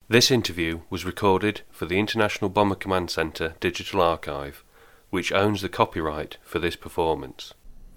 This interview was recorded for the International Bomber Command Center Digital Archive, which owns the copyright for this performance.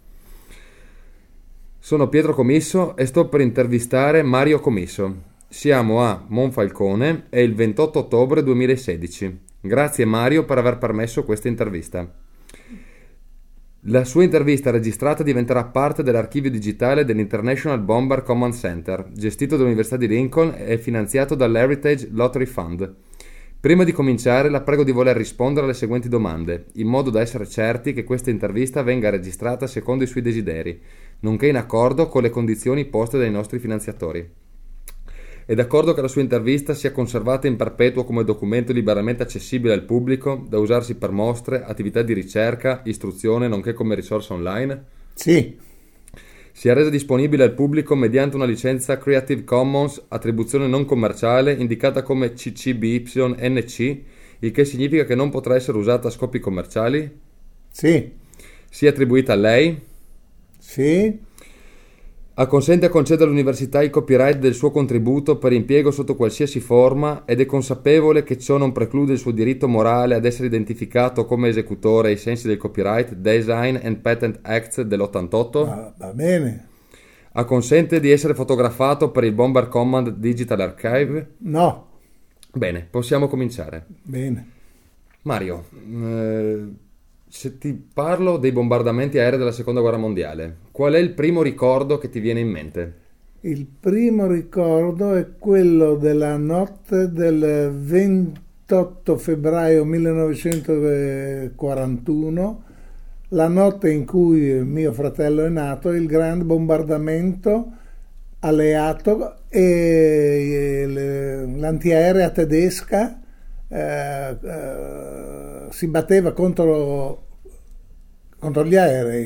Sono Pietro Comisso e sto per intervistare Mario Comisso. Siamo a Monfalcone, è il 28 ottobre 2016. Grazie Mario per aver permesso questa intervista. La sua intervista registrata diventerà parte dell'archivio digitale dell'International Bomber Command Center, gestito dall'Università di Lincoln e finanziato dall'Heritage Lottery Fund. Prima di cominciare la prego di voler rispondere alle seguenti domande, in modo da essere certi che questa intervista venga registrata secondo i suoi desideri, nonché in accordo con le condizioni poste dai nostri finanziatori. È d'accordo che la sua intervista sia conservata in perpetuo come documento liberamente accessibile al pubblico, da usarsi per mostre, attività di ricerca, istruzione, nonché come risorsa online? Sì. Sia resa disponibile al pubblico mediante una licenza Creative Commons, attribuzione non commerciale, indicata come CC-BY-NC, il che significa che non potrà essere usata a scopi commerciali? Sì. Sia attribuita a lei? Sì. Acconsente a concedere all'università il copyright del suo contributo per impiego sotto qualsiasi forma ed è consapevole che ciò non preclude il suo diritto morale ad essere identificato come esecutore ai sensi del Copyright Design and Patent Act dell'88? Va bene. Acconsente di essere fotografato per il Bomber Command Digital Archive? No. Bene, possiamo cominciare. Bene. Mario, se ti parlo dei bombardamenti aerei della Seconda Guerra Mondiale, qual è il primo ricordo che ti viene in mente? Il primo ricordo è quello della notte del 28 febbraio 1941, la notte in cui mio fratello è nato, il grande bombardamento alleato e l'antiaerea tedesca si batteva contro gli aerei.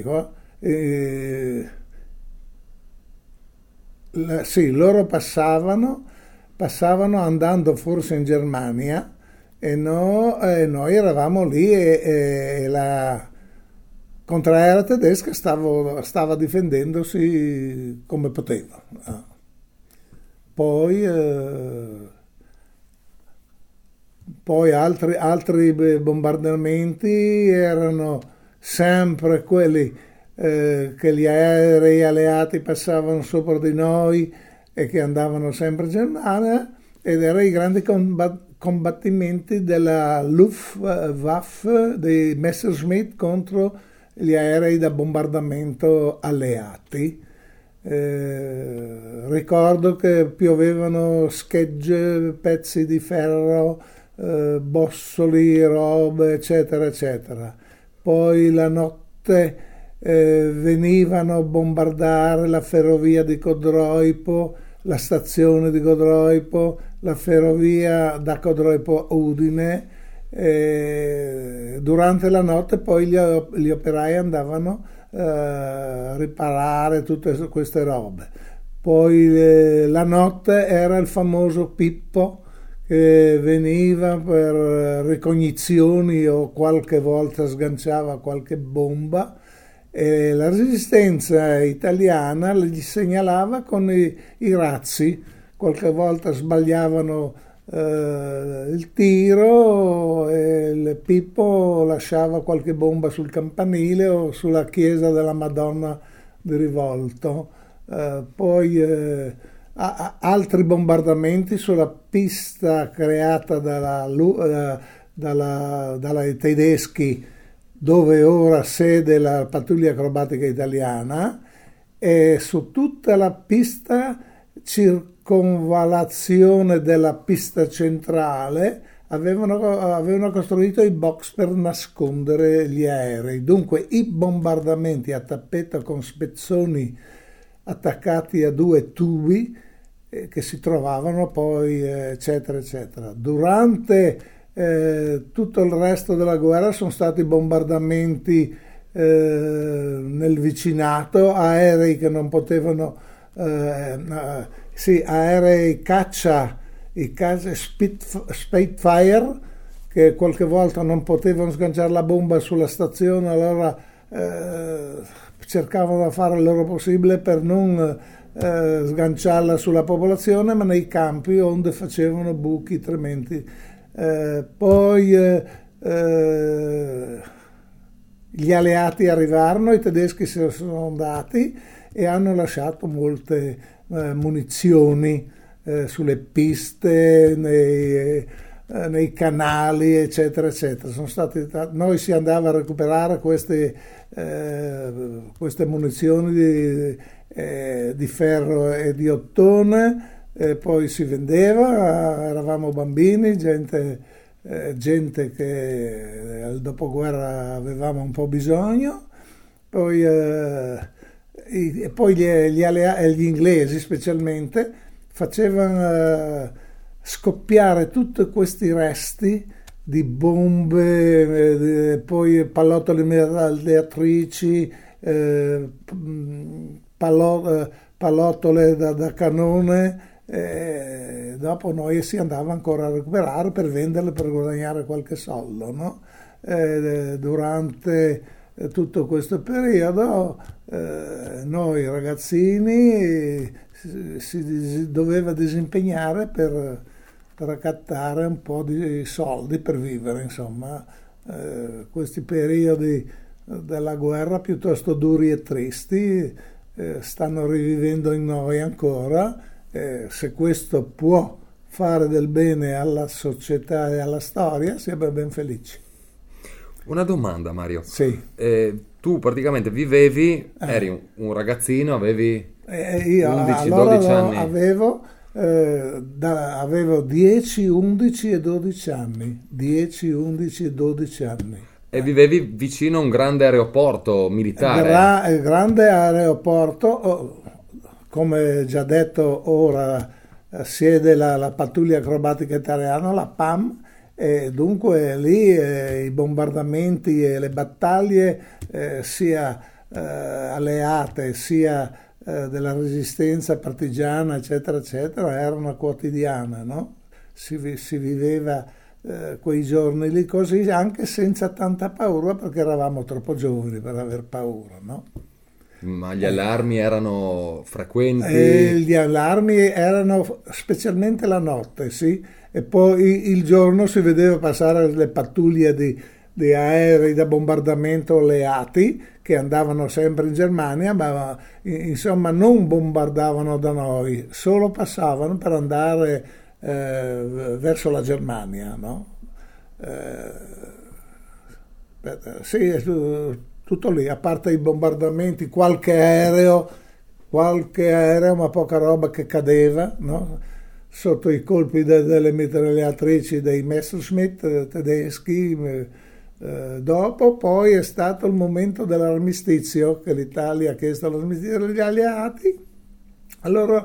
Sì, loro passavano andando forse in Germania e noi eravamo lì e la contraerea tedesca stava difendendosi come poteva. Poi altri bombardamenti erano sempre quelli che gli aerei alleati passavano sopra di noi e che andavano sempre in Germania, ed erano i grandi combattimenti della Luftwaffe, dei Messerschmitt contro gli aerei da bombardamento alleati. Ricordo che piovevano schegge, pezzi di ferro, bossoli, robe, eccetera, eccetera. Poi la notte venivano a bombardare la ferrovia di Codroipo, la stazione di Codroipo, la ferrovia da Codroipo a Udine. Durante la notte poi gli operai andavano a riparare tutte queste robe. Poi la notte era il famoso Pippo, che veniva per ricognizioni o qualche volta sganciava qualche bomba, e la resistenza italiana gli segnalava con i razzi. Qualche volta sbagliavano il tiro e il Pippo lasciava qualche bomba sul campanile o sulla chiesa della Madonna di Rivolto. Poi altri bombardamenti sulla pista creata dai tedeschi, dove ora sede la pattuglia acrobatica italiana, e su tutta la pista circonvallazione della pista centrale avevano costruito i box per nascondere gli aerei. Dunque i bombardamenti a tappeto con spezzoni attaccati a due tubi che si trovavano poi, eccetera, eccetera. Durante tutto il resto della guerra sono stati bombardamenti nel vicinato, aerei che non potevano, aerei caccia, i Spitfire, che qualche volta non potevano sganciare la bomba sulla stazione, allora cercavano di fare il loro possibile per non sganciarla sulla popolazione, ma nei campi onde facevano buchi tremendi. Poi gli alleati arrivarono, i tedeschi se ne sono andati e hanno lasciato molte munizioni sulle piste, nei canali, eccetera, eccetera. Noi si andava a recuperare queste munizioni di ferro e di ottone, poi si vendeva, eravamo bambini, gente che al dopoguerra avevamo un po' bisogno, poi gli inglesi specialmente facevano scoppiare tutti questi resti di bombe, poi pallottole mitragliatrici, pallottole da canone. Dopo noi si andava ancora a recuperare per venderle, per guadagnare qualche soldo, no? Durante tutto questo periodo noi ragazzini si doveva disimpegnare per raccattare un po' di soldi per vivere, insomma. Questi periodi della guerra piuttosto duri e tristi stanno rivivendo in noi ancora. Se questo può fare del bene alla società e alla storia, siamo ben felici. Una domanda, Mario. Sì. Tu praticamente vivevi, eri un ragazzino, avevi io 11-12 anni. Avevo 10, 11 e 12 anni. 10, 11 e 12 anni. E vivevi vicino a un grande aeroporto militare. Il grande aeroporto, come già detto, ora siede la pattuglia acrobatica italiana, la PAM, e dunque lì i bombardamenti e le battaglie sia alleate sia della resistenza partigiana, eccetera, eccetera, erano quotidiane, no? Si viveva quei giorni lì così, anche senza tanta paura, perché eravamo troppo giovani per aver paura, no? Ma gli allarmi erano frequenti? Gli allarmi erano specialmente la notte, sì, e poi il giorno si vedeva passare le pattuglie di aerei da bombardamento alleati che andavano sempre in Germania, ma insomma non bombardavano da noi, solo passavano per andare verso la Germania, no? Sì, tutto lì, a parte i bombardamenti, qualche aereo, ma poca roba che cadeva, no? Sotto i colpi delle mitragliatrici dei Messerschmitt tedeschi. Dopo poi è stato il momento dell'armistizio, che l'Italia ha chiesto l'armistizio degli alleati. Allora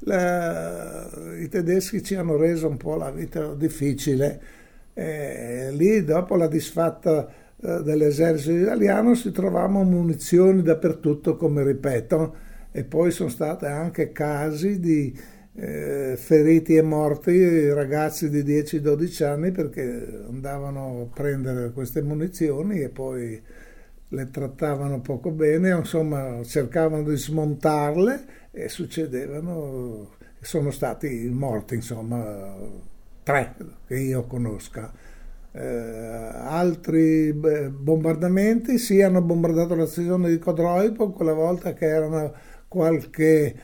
i tedeschi ci hanno reso un po' la vita difficile. Lì dopo la disfatta dell'esercito italiano si trovavano munizioni dappertutto, come ripeto, e poi sono stati anche casi di feriti e morti, ragazzi di 10-12 anni, perché andavano a prendere queste munizioni e poi le trattavano poco bene, insomma cercavano di smontarle e sono stati morti, insomma 3 che io conosca. Altri bombardamenti, sì, hanno bombardato la stazione di Codroipo quella volta, che erano qualche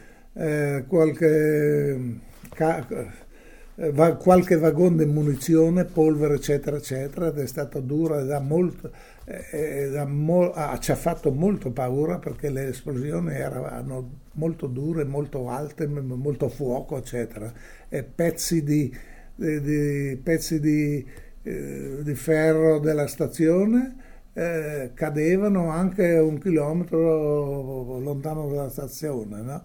vagon di munizione, polvere, eccetera, eccetera, ed è stata dura ci ha fatto molto paura, perché le esplosioni erano molto dure, molto alte, molto fuoco, eccetera, e pezzi di ferro della stazione cadevano anche 1 chilometro lontano dalla stazione, no?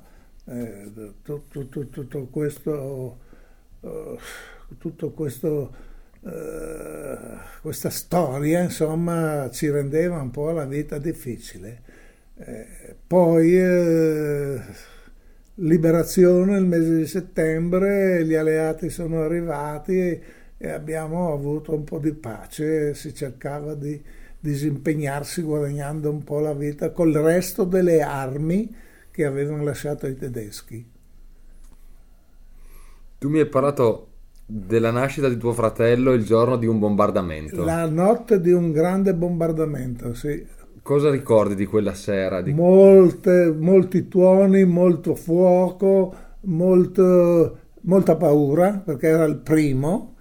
Tutto questo questa storia, insomma, ci rendeva un po' la vita difficile. Poi liberazione il mese di settembre, gli alleati sono arrivati e abbiamo avuto un po' di pace, si cercava di disimpegnarsi guadagnando un po' la vita col resto delle armi che avevano lasciato i tedeschi. Tu mi hai parlato della nascita di tuo fratello il giorno di un bombardamento. La notte di un grande bombardamento, sì. Cosa ricordi di quella sera? Molti tuoni, molto fuoco, molta paura, perché era il primo.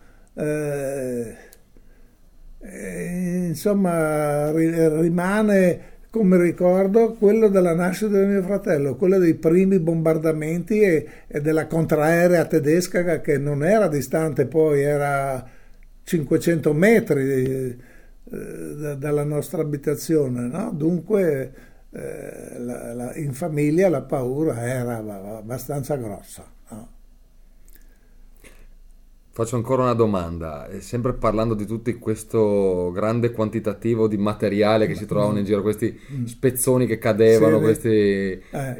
Insomma, rimane come ricordo quello della nascita di mio fratello, quello dei primi bombardamenti e della contraerea tedesca che non era distante, poi era 500 metri dalla nostra abitazione, no? Dunque in famiglia la paura era abbastanza grossa, no? Faccio ancora una domanda, sempre parlando di tutto questo grande quantitativo di materiale che si trovavano in giro, questi spezzoni che cadevano, sì, questi...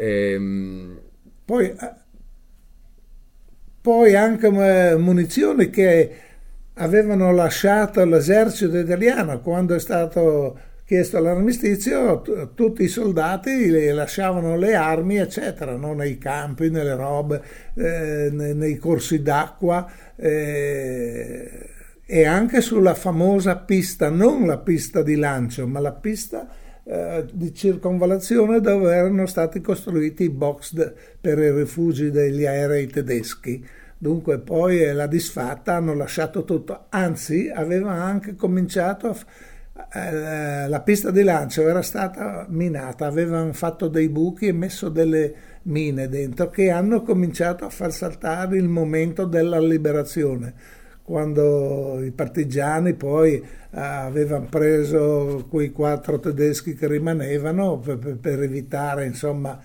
Poi anche munizioni che avevano lasciato l'esercito italiano quando è stato chiesto l'armistizio. Tutti i soldati lasciavano le armi, eccetera, no? Nei campi, nelle robe, nei corsi d'acqua, e anche sulla famosa pista, non la pista di lancio, ma la pista di circonvallazione dove erano stati costruiti i box per i rifugi degli aerei tedeschi. Dunque poi la disfatta, hanno lasciato tutto, anzi aveva anche cominciato la pista di lancio era stata minata, avevano fatto dei buchi e messo delle mine dentro che hanno cominciato a far saltare il momento della liberazione, quando i partigiani poi avevano preso quei 4 tedeschi che rimanevano per evitare, insomma,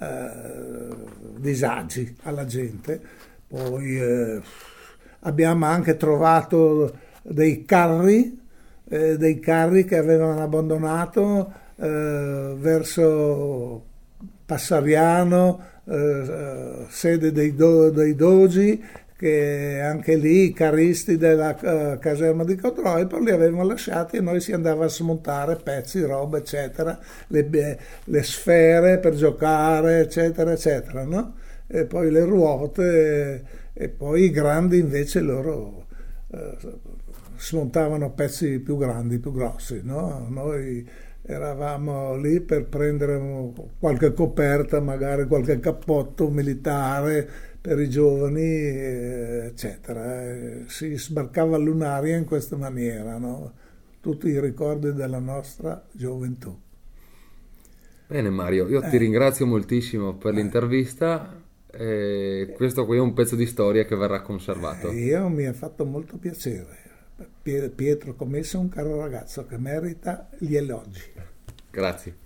disagi alla gente. Poi abbiamo anche trovato dei carri che avevano abbandonato verso Passariano, sede dei dogi, che anche lì i carristi della caserma di Cotrojpol li avevano lasciati e noi si andava a smontare pezzi, roba, eccetera, le sfere per giocare, eccetera, eccetera, no? E poi le ruote, e poi i grandi invece loro smontavano pezzi più grandi, più grossi, no? Noi eravamo lì per prendere qualche coperta, magari qualche cappotto militare per i giovani, eccetera. Si sbarcava all'Unaria in questa maniera, no? Tutti i ricordi della nostra gioventù. Bene Mario, io ti ringrazio moltissimo per l'intervista. Questo qui è un pezzo di storia che verrà conservato. Io mi ha fatto molto piacere. Pietro Commesso è un caro ragazzo che merita gli elogi. Grazie.